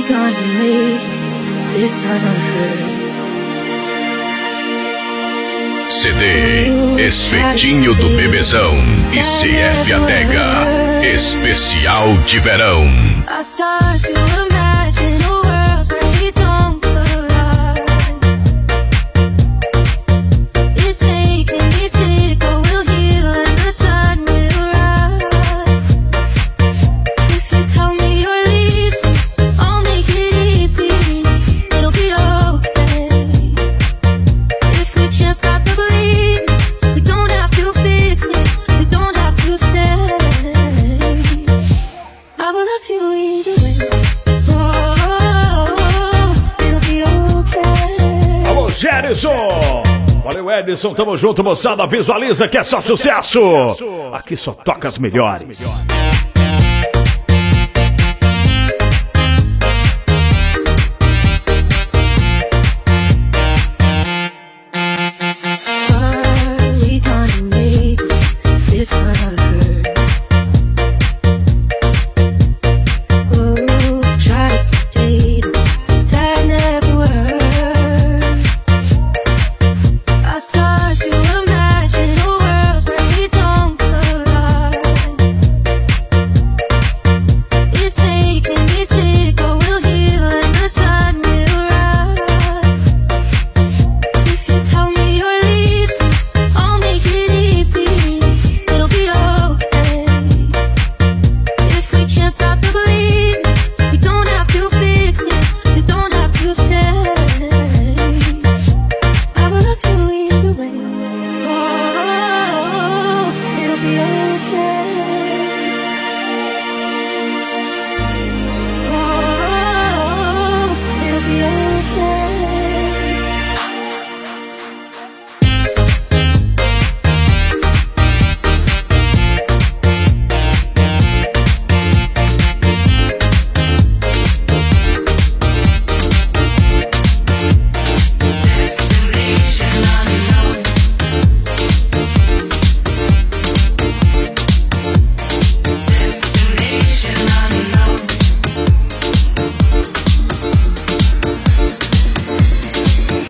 gonna make this time of hurt? CD Espetinho do Bebezão e CF Adega Especial de Verão. I start to imagine a world where we don't collide. It's making me sick, but we'll heal and the sun will rise. If you tell me you're leaving, I'll make it easy. It'll be okay. If we can't stop the bleeding, we don't have to fix it. We don't have to stay. I will love you either way. Oh, it'll be okay. Alô, Gerson! Valeu, Edson, tamo junto, moçada. Visualiza que é só sucesso. Aqui só toca as melhores.